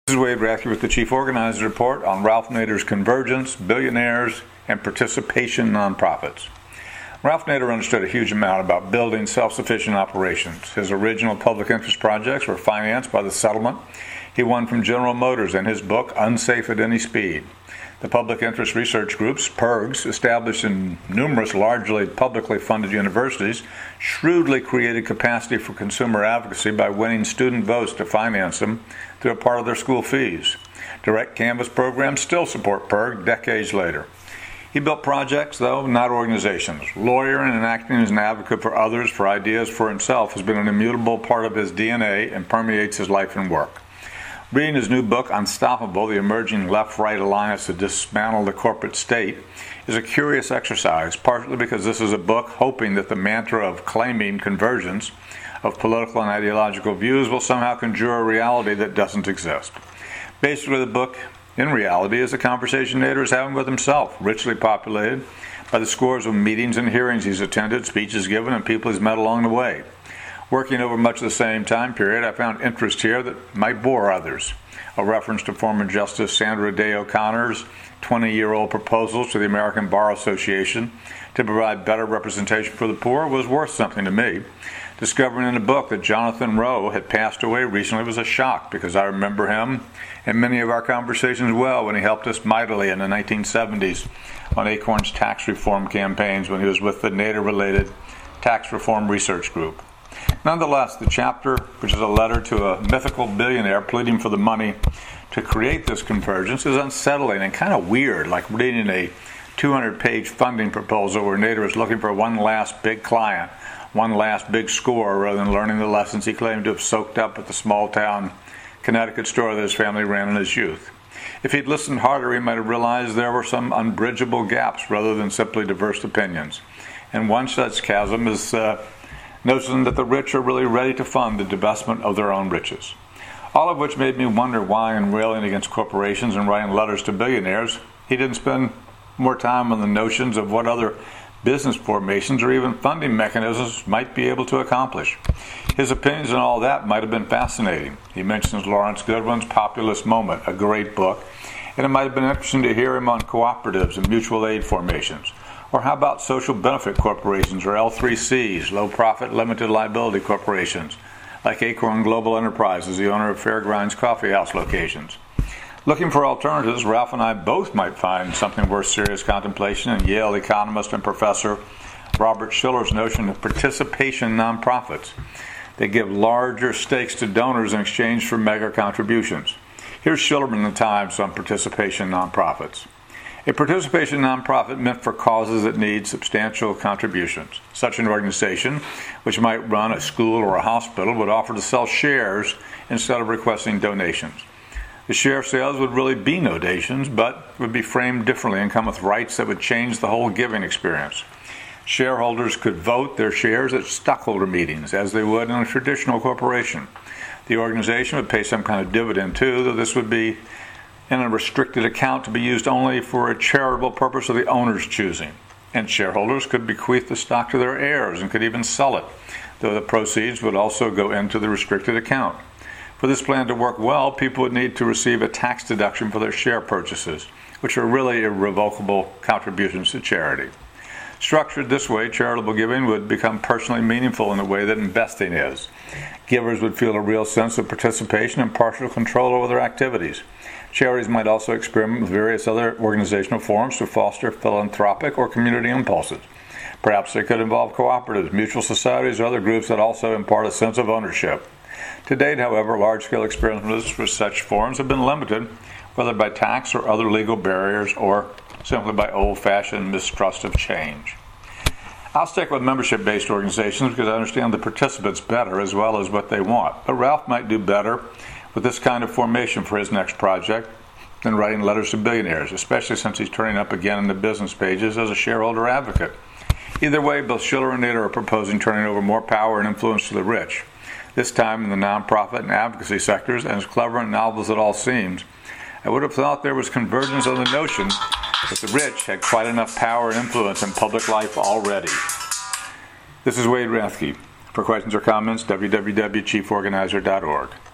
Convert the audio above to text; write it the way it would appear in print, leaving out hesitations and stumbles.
This is Wade Rathke with the Chief Organizer Report on Ralph Nader's Convergence, Billionaires, and Participation Nonprofits. Ralph Nader understood a huge amount about building self-sufficient operations. His original public interest projects were financed by the settlement he won from General Motors in his book, Unsafe at Any Speed. The public interest research groups, PIRGs, established in numerous largely publicly funded universities, shrewdly created capacity for consumer advocacy by winning student votes to finance them through a part of their school fees. Direct Canvas programs still support PIRG decades later. He built projects, though, not organizations. Lawyering and acting as an advocate for others, for ideas, for himself, has been an immutable part of his DNA and permeates his life and work. Reading his new book, Unstoppable, The Emerging Left-Right Alliance to Dismantle the Corporate State, is a curious exercise, partly because this is a book hoping that the mantra of claiming convergence of political and ideological views will somehow conjure a reality that doesn't exist. Basically, the book, in reality, is a conversation Nader is having with himself, richly populated by the scores of meetings and hearings he's attended, speeches given, and people he's met along the way. Working over much of the same time period, I found interest here that might bore others. A reference to former Justice Sandra Day O'Connor's 20-year-old proposals to the American Bar Association to provide better representation for the poor was worth something to me. Discovering in the book that Jonathan Rowe had passed away recently was a shock, because I remember him and many of our conversations well when he helped us mightily in the 1970s on Acorn's tax reform campaigns when he was with the Nader-related Tax Reform Research Group. Nonetheless, the chapter, which is a letter to a mythical billionaire pleading for the money to create this convergence, is unsettling and kind of weird, like reading a 200-page funding proposal where Nader is looking for one last big client, one last big score, rather than learning the lessons he claimed to have soaked up at the small-town Connecticut store that his family ran in his youth. If he'd listened harder, he might have realized there were some unbridgeable gaps rather than simply diverse opinions. And one such chasm is notion that the rich are really ready to fund the divestment of their own riches. All of which made me wonder why, in railing against corporations and writing letters to billionaires, he didn't spend more time on the notions of what other business formations or even funding mechanisms might be able to accomplish. His opinions on all that might have been fascinating. He mentions Lawrence Goodwin's Populist Moment, a great book, and it might have been interesting to hear him on cooperatives and mutual aid formations. Or how about social benefit corporations, or L3Cs, low-profit, limited liability corporations, like Acorn Global Enterprises, the owner of Fairgrinds Coffee House locations. Looking for alternatives, Ralph and I both might find something worth serious contemplation in Yale economist and professor Robert Shiller's notion of participation nonprofits. They give larger stakes to donors in exchange for mega contributions. Here's Shiller in the Times on participation nonprofits. A participation nonprofit meant for causes that need substantial contributions. Such an organization, which might run a school or a hospital, would offer to sell shares instead of requesting donations. The share sales would really be no donations, but would be framed differently and come with rights that would change the whole giving experience. Shareholders could vote their shares at stockholder meetings, as they would in a traditional corporation. The organization would pay some kind of dividend too, though this would be in a restricted account to be used only for a charitable purpose of the owner's choosing. And shareholders could bequeath the stock to their heirs and could even sell it, though the proceeds would also go into the restricted account. For this plan to work well, people would need to receive a tax deduction for their share purchases, which are really irrevocable contributions to charity. Structured this way, charitable giving would become personally meaningful in the way that investing is. Givers would feel a real sense of participation and partial control over their activities. Charities might also experiment with various other organizational forms to foster philanthropic or community impulses. Perhaps they could involve cooperatives, mutual societies, or other groups that also impart a sense of ownership. To date, however, large-scale experiments with such forms have been limited, whether by tax or other legal barriers, or simply by old-fashioned mistrust of change. I'll stick with membership-based organizations because I understand the participants better as well as what they want. But Ralph might do better with this kind of formation for his next project than writing letters to billionaires, especially since he's turning up again in the business pages as a shareholder advocate. Either way, both Shiller and Nader are proposing turning over more power and influence to the rich, this time in the nonprofit and advocacy sectors, and as clever and novel as it all seems, I would have thought there was convergence on the notion that the rich had quite enough power and influence in public life already. This is Wade Rathke. For questions or comments, www.chieforganizer.org.